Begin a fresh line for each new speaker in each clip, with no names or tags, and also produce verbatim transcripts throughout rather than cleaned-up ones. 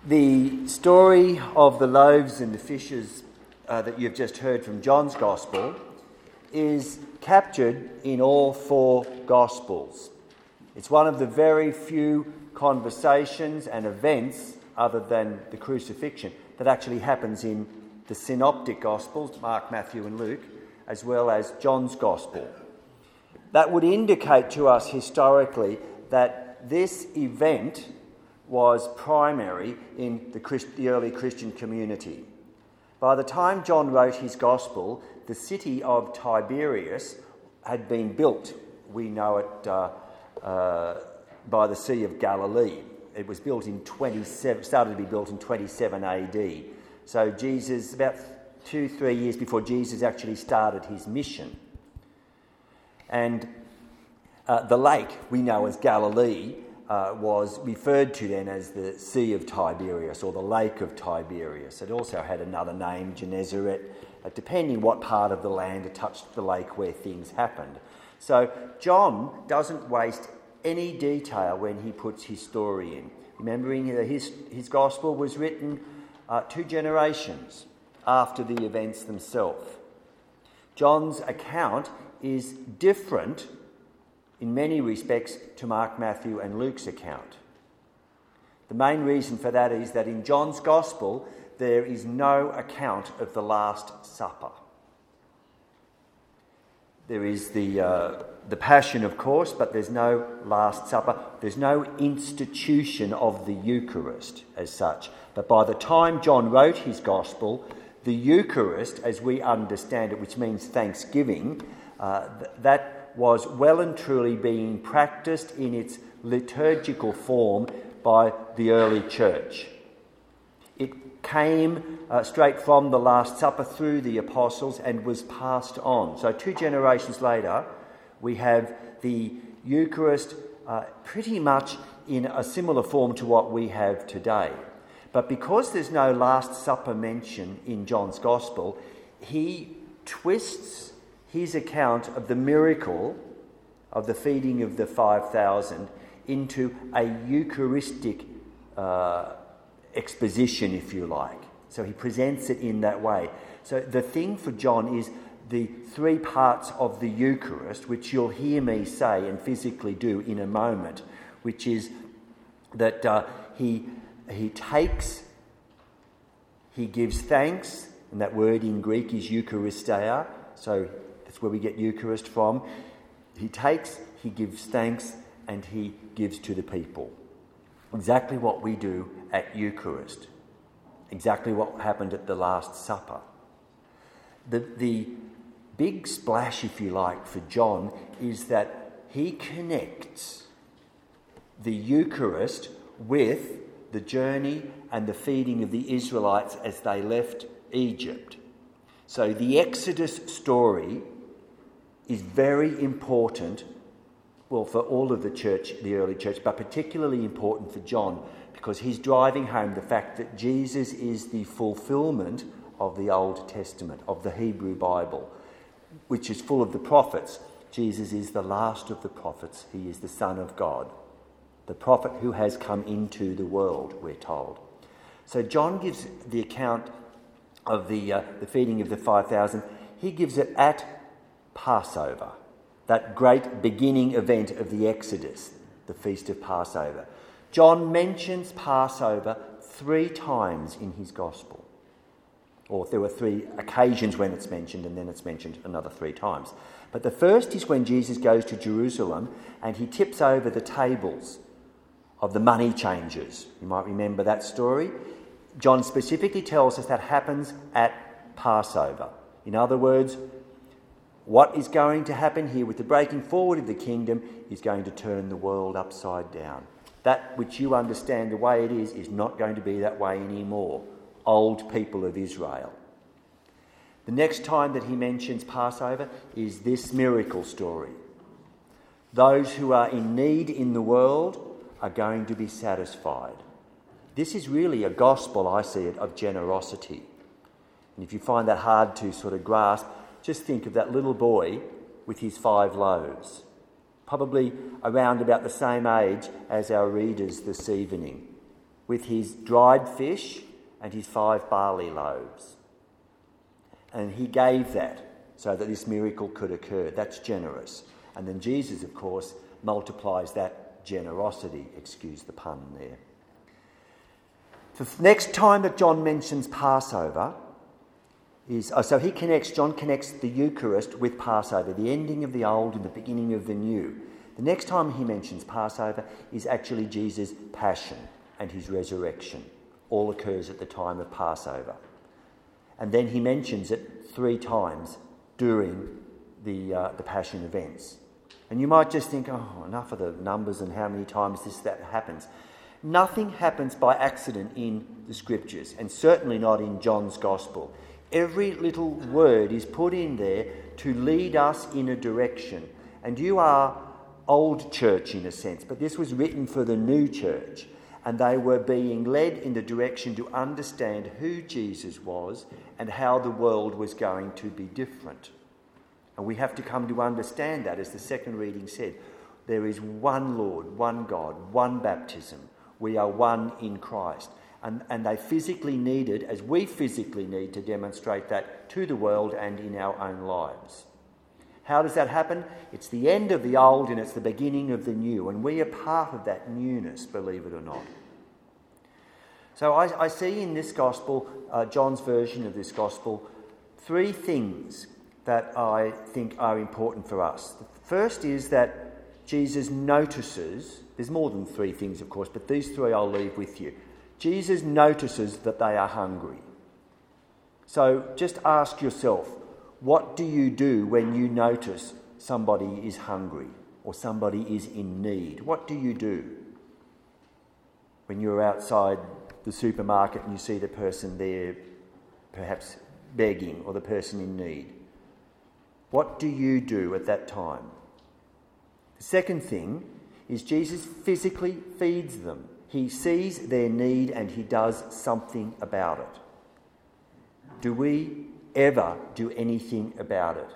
The story of the loaves and the fishes uh, that you've just heard from John's Gospel is captured in all four Gospels. It's one of the very few conversations and events, other than the crucifixion, that actually happens in the Synoptic Gospels, Mark, Matthew and Luke, as well as John's Gospel. That would indicate to us historically that this event was primary in the, Christ- the early Christian community. By the time John wrote his Gospel, the city of Tiberias had been built. We know it uh, uh, by the Sea of Galilee. It was built in twenty-seven, started to be built in twenty-seven A D. So Jesus, about two, three years before Jesus actually started his mission. And uh, the lake we know as Galilee uh, was referred to then as the Sea of Tiberias or the Lake of Tiberias. It also had another name, Gennesaret, uh, depending what part of the land it touched the lake where things happened. So John doesn't waste any detail when he puts his story in. Remembering that his, his gospel was written uh, two generations after the events themselves. John's account is different in many respects to Mark, Matthew and Luke's account. The main reason for that is that in John's Gospel there is no account of the Last Supper. There is the uh, the Passion, of course, but there's no Last Supper. There's no institution of the Eucharist as such. But by the time John wrote his Gospel, the Eucharist, as we understand it, which means thanksgiving, uh, th- that was well and truly being practiced in its liturgical form by the early church. It came uh, straight from the Last Supper through the apostles and was passed on. So two generations later, we have the Eucharist uh, pretty much in a similar form to what we have today. But because there's no Last Supper mention in John's Gospel, he twists his account of the miracle of the feeding of the five thousand into a Eucharistic uh, exposition, if you like. So he presents it in that way. So the thing for John is the three parts of the Eucharist, which you'll hear me say and physically do in a moment, which is that uh, he he takes, he gives thanks, and that word in Greek is Eucharisteia, so that's where we get Eucharist from. He takes, he gives thanks, and he gives to the people. Exactly what we do at Eucharist. Exactly what happened at the Last Supper. The, the big splash, if you like, for John is that he connects the Eucharist with the journey and the feeding of the Israelites as they left Egypt. So the Exodus story is very important, well, for all of the church, the early church, but particularly important for John because he's driving home the fact that Jesus is the fulfilment of the Old Testament, of the Hebrew Bible, which is full of the prophets. Jesus is the last of the prophets. He is the Son of God, the prophet who has come into the world, we're told. So John gives the account of the uh, the feeding of the five thousand. He gives it at Passover, that great beginning event of the Exodus, the Feast of Passover. John mentions Passover three times in his Gospel. Or there were three occasions when it's mentioned, and then it's mentioned another three times. But the first is when Jesus goes to Jerusalem and he tips over the tables of the money changers. You might remember that story. John specifically tells us that happens at Passover. In other words, what is going to happen here with the breaking forward of the kingdom is going to turn the world upside down. That which you understand the way it is is not going to be that way anymore. Old people of Israel. The next time that he mentions Passover is this miracle story. Those who are in need in the world are going to be satisfied. This is really a gospel, I see it, of generosity. And if you find that hard to sort of grasp, just think of that little boy with his five loaves, probably around about the same age as our readers this evening. with his dried fish and his five barley loaves. And he gave that so that this miracle could occur. That's generous. And then Jesus, of course, multiplies that generosity. Excuse the pun there. The next time that John mentions Passover is... Oh, so he connects, John connects the Eucharist with Passover, the ending of the old and the beginning of the new. The next time he mentions Passover is actually Jesus' passion and his resurrection. All occurs at the time of Passover. And then he mentions it three times during the uh, the Passion events. And you might just think, oh, enough of the numbers and how many times this, that happens. Nothing happens by accident in the Scriptures, and certainly not in John's Gospel. Every little word is put in there to lead us in a direction. And you are old church in a sense, but this was written for the new church. And they were being led in the direction to understand who Jesus was and how the world was going to be different. And we have to come to understand that, as the second reading said. There is one Lord, one God, one baptism. We are one in Christ. And, and they physically needed, as we physically need, to demonstrate that to the world and in our own lives. How does that happen? It's the end of the old and it's the beginning of the new. And we are part of that newness, believe it or not. So I, I see in this gospel, uh, John's version of this gospel, three things that I think are important for us. The first is that Jesus notices, there's more than three things of course, but these three I'll leave with you. Jesus notices that they are hungry. So just ask yourself, what do you do when you notice somebody is hungry or somebody is in need? What do you do when you're outside the supermarket and you see the person there perhaps begging or the person in need? What do you do at that time? The second thing is Jesus physically feeds them. He sees their need and he does something about it. Do we ever do anything about it?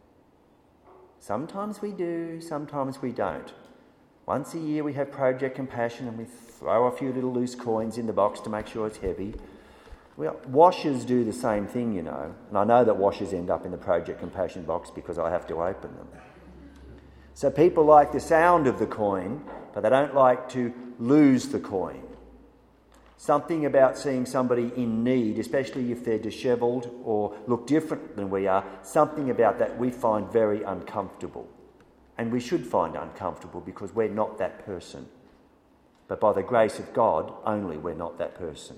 Sometimes we do, sometimes we don't. Once a year we have Project Compassion and we throw a few little loose coins in the box to make sure it's heavy. Well, washers do the same thing, you know. And I know that washers end up in the Project Compassion box because I have to open them. So people like the sound of the coin, but they don't like to lose the coin. Something about seeing somebody in need, especially if they're dishevelled or look different than we are, something about that we find very uncomfortable. And we should find uncomfortable because we're not that person. But by the grace of God, only we're not that person.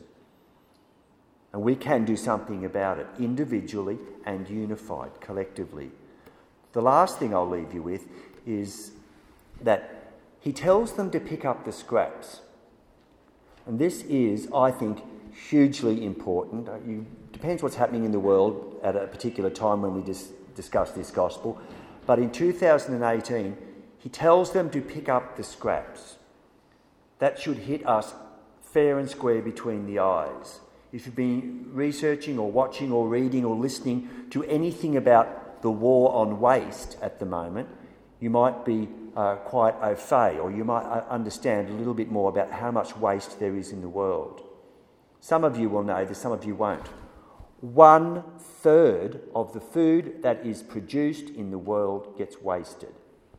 And we can do something about it, individually and unified, collectively. The last thing I'll leave you with is that he tells them to pick up the scraps. And this is, I think, hugely important. It depends what's happening in the world at a particular time when we dis- discuss this gospel. But in two thousand eighteen, he tells them to pick up the scraps. That should hit us fair and square between the eyes. If you've been researching or watching or reading or listening to anything about the war on waste at the moment, you might be uh, quite au fait, or you might understand a little bit more about how much waste there is in the world. Some of you will know this, some of you won't. One third of the food that is produced in the world gets wasted.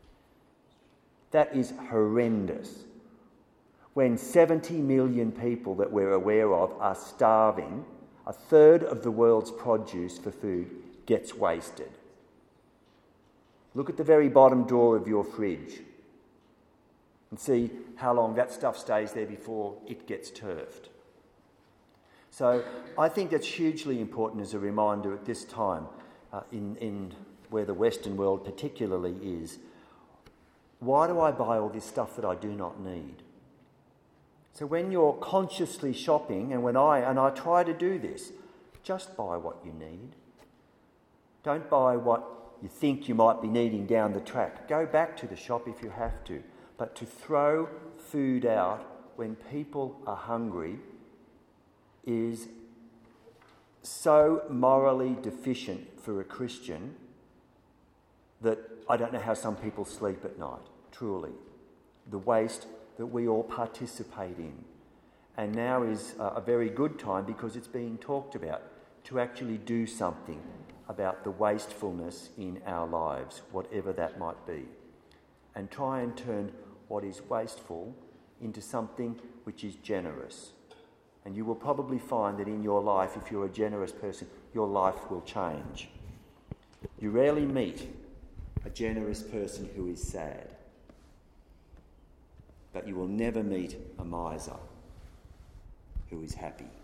That is horrendous. When seventy million people that we're aware of are starving, a third of the world's produce for food gets wasted. Look at the very bottom drawer of your fridge and see how long that stuff stays there before it gets turfed. So I think that's hugely important as a reminder at this time, uh, in, in where the Western world particularly is. Why do I buy all this stuff that I do not need? So when you're consciously shopping, and when I and I try to do this, just buy what you need. Don't buy what you think you might be needing down the track. Go back to the shop if you have to. But to throw food out when people are hungry is so morally deficient for a Christian that I don't know how some people sleep at night, truly. The waste that we all participate in. And now is a very good time, because it's being talked about, to actually do something about the wastefulness in our lives, whatever that might be, and try and turn what is wasteful into something which is generous. And you will probably find that in your life, if you're a generous person, your life will change. You rarely meet a generous person who is sad, but you will never meet a miser who is happy.